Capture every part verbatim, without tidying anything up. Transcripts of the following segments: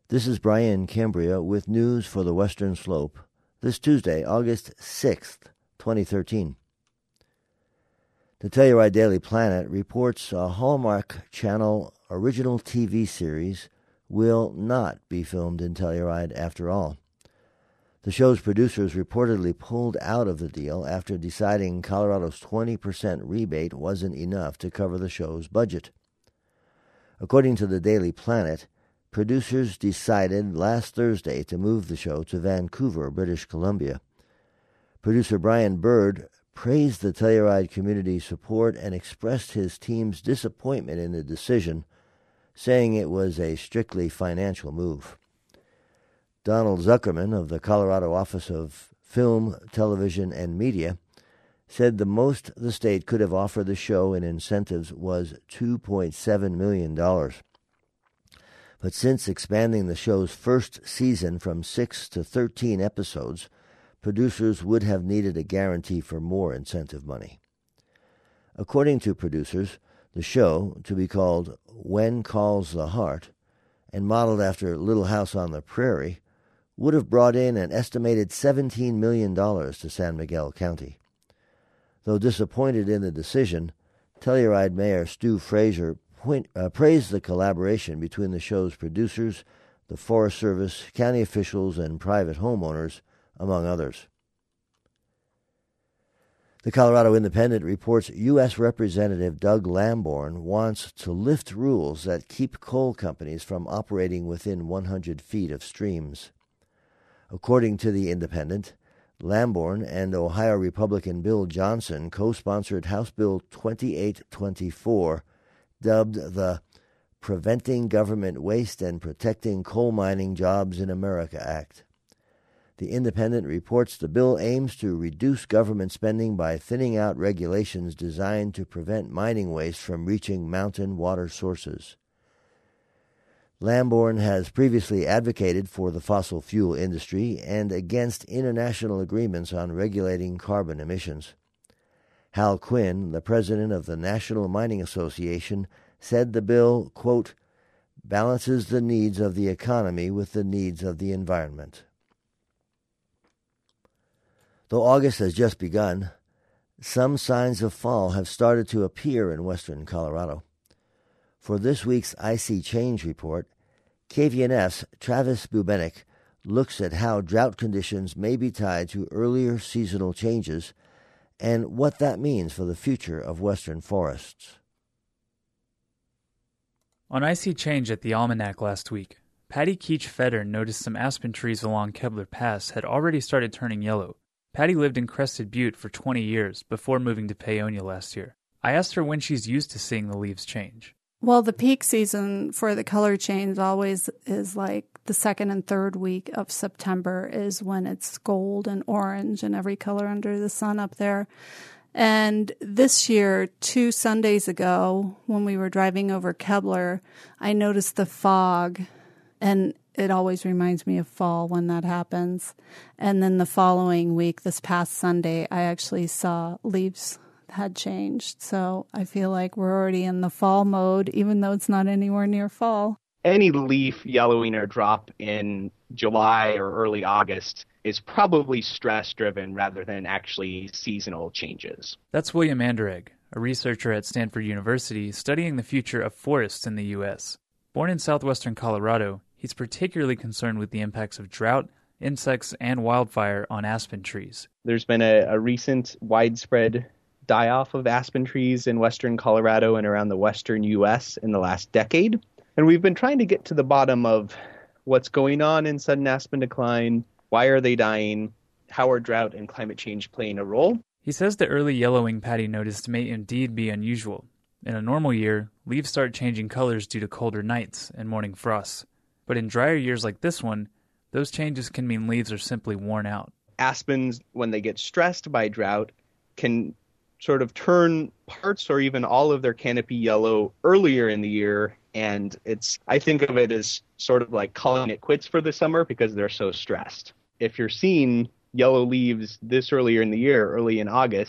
This is Brian Cambria with news for the Western Slope this Tuesday, August sixth, twenty thirteen. The Telluride Daily Planet reports a Hallmark Channel original T V series will not be filmed in Telluride after all. The show's producers reportedly pulled out of the deal after deciding Colorado's twenty percent rebate wasn't enough to cover the show's budget. According to the Daily Planet, producers decided last Thursday to move the show to Vancouver, British Columbia. Producer Brian Bird praised the Telluride community's support and expressed his team's disappointment in the decision, saying it was a strictly financial move. Donald Zuckerman of the Colorado Office of Film, Television, and Media said the most the state could have offered the show in incentives was two point seven million dollars. But since expanding the show's first season from six to thirteen episodes, producers would have needed a guarantee for more incentive money. According to producers, the show, to be called When Calls the Heart, and modeled after Little House on the Prairie, would have brought in an estimated seventeen million dollars to San Miguel County. Though disappointed in the decision, Telluride Mayor Stu Fraser Point, uh, praised the collaboration between the show's producers, the Forest Service, county officials, and private homeowners, among others. The Colorado Independent reports U S Representative Doug Lamborn wants to lift rules that keep coal companies from operating within one hundred feet of streams. According to the Independent, Lamborn and Ohio Republican Bill Johnson co-sponsored House Bill twenty-eight twenty-four, dubbed the Preventing Government Waste and Protecting Coal Mining Jobs in America Act. The Independent reports the bill aims to reduce government spending by thinning out regulations designed to prevent mining waste from reaching mountain water sources. Lamborn has previously advocated for the fossil fuel industry and against international agreements on regulating carbon emissions. Hal Quinn, the president of the National Mining Association, said the bill, quote, balances the needs of the economy with the needs of the environment. Though August has just begun, some signs of fall have started to appear in western Colorado. For this week's Icy Change report, K V N F's Travis Bubenik looks at how drought conditions may be tied to earlier seasonal changes and what that means for the future of western forests. On Icy Change at the Almanac last week, Patty Keach-Feder noticed some aspen trees along Kebler Pass had already started turning yellow. Patty lived in Crested Butte for twenty years before moving to Paonia last year. I asked her when she's used to seeing the leaves change. Well, the peak season for the color change always is like the second and third week of September is when it's gold and orange and every color under the sun up there. And this year, two Sundays ago, when we were driving over Kebler, I noticed the fog, and it always reminds me of fall when that happens. And then the following week, this past Sunday, I actually saw leaves had changed. So I feel like we're already in the fall mode, even though it's not anywhere near fall. Any leaf yellowing or drop in July or early August is probably stress-driven rather than actually seasonal changes. That's William Anderegg, a researcher at Stanford University studying the future of forests in the U S. Born in southwestern Colorado, he's particularly concerned with the impacts of drought, insects, and wildfire on aspen trees. There's been a, a recent widespread die-off of aspen trees in western Colorado and around the western U S in the last decade. And we've been trying to get to the bottom of what's going on in sudden aspen decline, why are they dying, how are drought and climate change playing a role. He says the early yellowing Patty noticed may indeed be unusual. In a normal year, leaves start changing colors due to colder nights and morning frosts. But in drier years like this one, those changes can mean leaves are simply worn out. Aspens, when they get stressed by drought, can sort of turn parts or even all of their canopy yellow earlier in the year. And it's, I think of it as sort of like calling it quits for the summer because they're so stressed. If you're seeing yellow leaves this earlier in the year, early in August,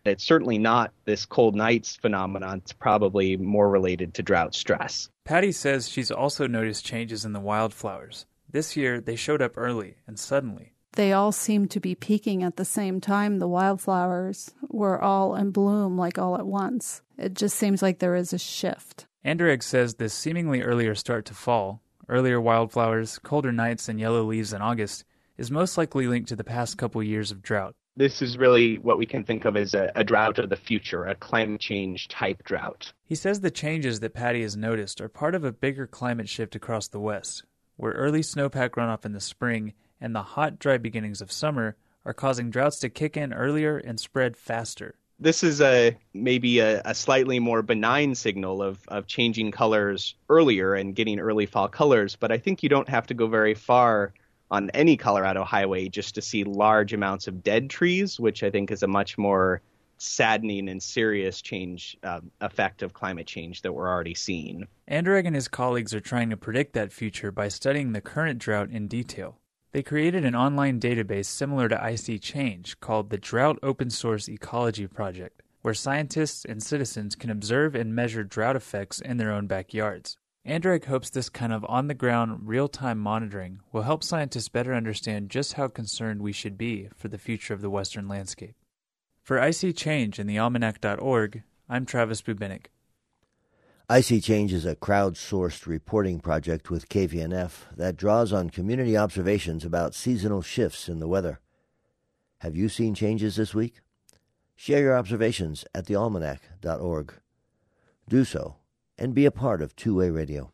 It's certainly not this cold nights phenomenon. It's probably more related to drought stress. Patty says she's also noticed changes in the wildflowers. This year, they showed up early and suddenly. They all seem to be peaking at the same time. The wildflowers were all in bloom like all at once. It just seems like there is a shift. Anderegg says this seemingly earlier start to fall, earlier wildflowers, colder nights, and yellow leaves in August, is most likely linked to the past couple years of drought. This is really what we can think of as a, a drought of the future, a climate change type drought. He says the changes that Patty has noticed are part of a bigger climate shift across the West, where early snowpack runoff in the spring and the hot, dry beginnings of summer are causing droughts to kick in earlier and spread faster. This is a maybe a, a slightly more benign signal of, of changing colors earlier and getting early fall colors, but I think you don't have to go very far on any Colorado highway just to see large amounts of dead trees, which I think is a much more saddening and serious change uh, effect of climate change that we're already seeing. Anderegg and his colleagues are trying to predict that future by studying the current drought in detail. They created an online database similar to I C Change called the Drought Open Source Ecology Project, where scientists and citizens can observe and measure drought effects in their own backyards. Anderegg hopes this kind of on-the-ground, real-time monitoring will help scientists better understand just how concerned we should be for the future of the Western landscape. For I C Change and the almanac dot org, I'm Travis Bubinik. I C Change is a crowdsourced reporting project with K V N F that draws on community observations about seasonal shifts in the weather. Have you seen changes this week? Share your observations at the almanac dot org. Do so and be a part of Two-Way Radio.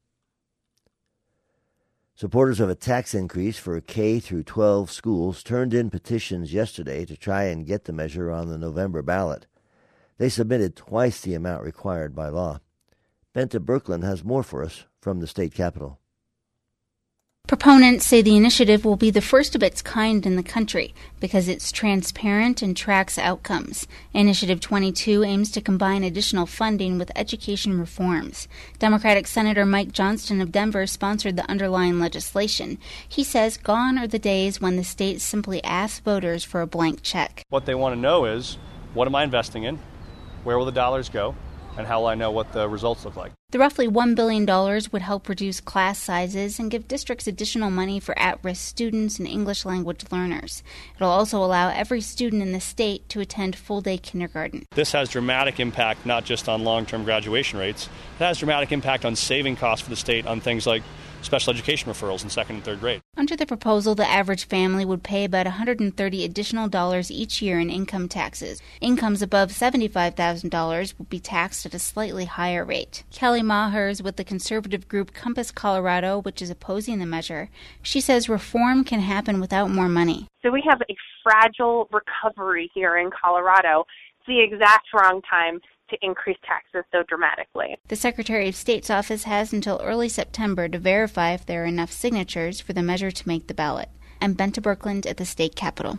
Supporters of a tax increase for K through twelve schools turned in petitions yesterday to try and get the measure on the November ballot. They submitted twice the amount required by law. Benta Birkeland has more for us from the state capitol. Proponents say the initiative will be the first of its kind in the country because it's transparent and tracks outcomes. Initiative twenty-two aims to combine additional funding with education reforms. Democratic Senator Mike Johnston of Denver sponsored the underlying legislation. He says gone are the days when the state simply asks voters for a blank check. What they want to know is, what am I investing in? Where will the dollars go? And how will I know what the results look like? The roughly one billion dollars would help reduce class sizes and give districts additional money for at-risk students and English language learners. It'll also allow every student in the state to attend full-day kindergarten. This has dramatic impact not just on long-term graduation rates. It has dramatic impact on saving costs for the state on things like special education referrals in second and third grade. Under the proposal, the average family would pay about one hundred thirty additional dollars each year in income taxes. Incomes above seventy-five thousand dollars would be taxed at a slightly higher rate. Kelly Mahers with the conservative group Compass Colorado, which is opposing the measure, she says reform can happen without more money. So we have a fragile recovery here in Colorado. It's the exact wrong time to increase taxes so dramatically. The Secretary of State's office has until early September to verify if there are enough signatures for the measure to make the ballot. I'm Benta Birkeland at the state capitol.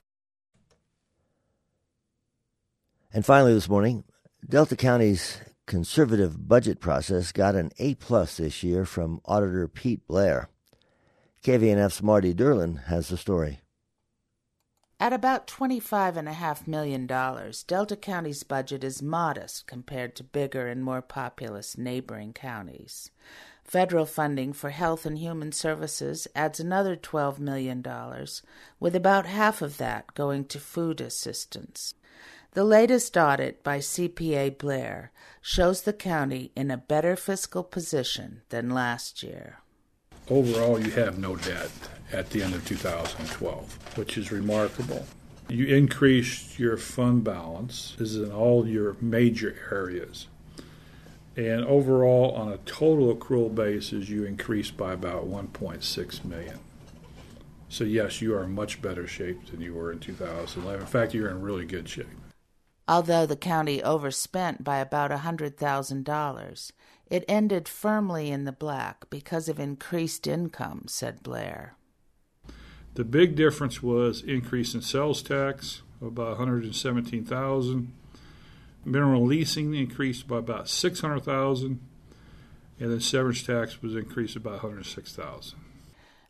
And finally this morning, Delta County's conservative budget process got an A plus this year from Auditor Pete Blair. K V N F's Marty Derlin has the story. At about twenty-five point five million dollars, Delta County's budget is modest compared to bigger and more populous neighboring counties. Federal funding for health and human services adds another twelve million dollars, with about half of that going to food assistance. The latest audit by C P A Blair shows the county in a better fiscal position than last year. Overall, you have no debt at the end of two thousand twelve, which is remarkable. You increased your fund balance. This is in all your major areas. And overall, on a total accrual basis, you increased by about one point six million dollars. So yes, you are in much better shape than you were in two thousand eleven. In fact, you're in really good shape. Although the county overspent by about one hundred thousand dollars, it ended firmly in the black because of increased income, said Blair. The big difference was increase in sales tax of about one hundred seventeen thousand dollars. Mineral leasing increased by about six hundred thousand dollars, and then severance tax was increased about one hundred six thousand dollars.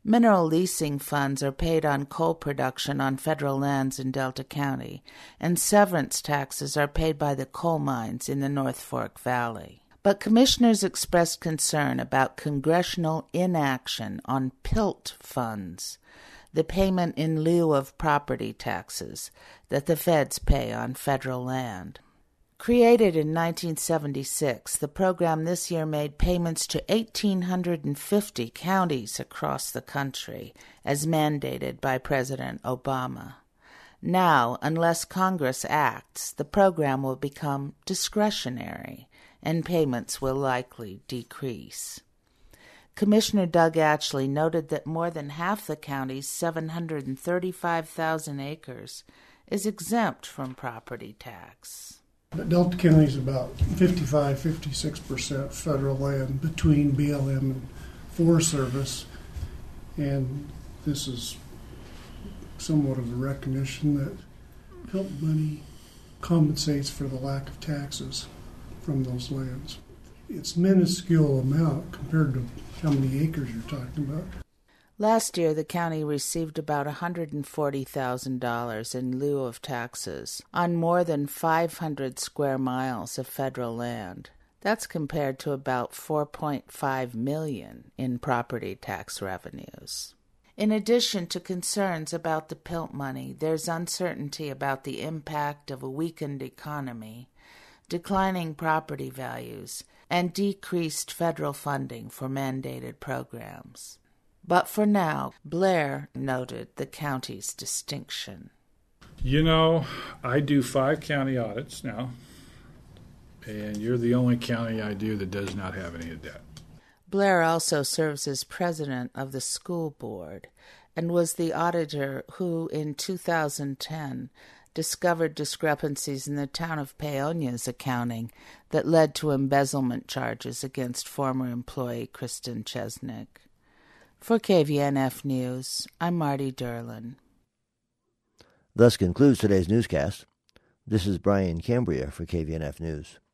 Mineral leasing funds are paid on coal production on federal lands in Delta County, and severance taxes are paid by the coal mines in the North Fork Valley. But commissioners expressed concern about congressional inaction on P I L T funds, the payment in lieu of property taxes that the feds pay on federal land. Created in nineteen seventy-six, the program this year made payments to one thousand eight hundred fifty counties across the country, as mandated by President Obama. Now, unless Congress acts, the program will become discretionary, and payments will likely decrease. Commissioner Doug Atchley noted that more than half the county's seven hundred thirty-five thousand acres is exempt from property tax. But Delta County is about fifty-five, fifty-six percent federal land between B L M and Forest Service, and this is somewhat of a recognition that P I L T money compensates for the lack of taxes from those lands. It's a minuscule amount compared to how many acres you're talking about. Last year, the county received about one hundred forty thousand dollars in lieu of taxes on more than five hundred square miles of federal land. That's compared to about four point five million dollars in property tax revenues. In addition to concerns about the P I L T money, there's uncertainty about the impact of a weakened economy, declining property values, and decreased federal funding for mandated programs. But for now, Blair noted the county's distinction. You know, I do five county audits now, and you're the only county I do that does not have any debt. Blair also serves as president of the school board and was the auditor who, in two thousand ten, discovered discrepancies in the town of Paonia's accounting that led to embezzlement charges against former employee Kristen Chesnick. For K V N F News, I'm Marty Derlin. Thus concludes today's newscast. This is Brian Cambria for K V N F News.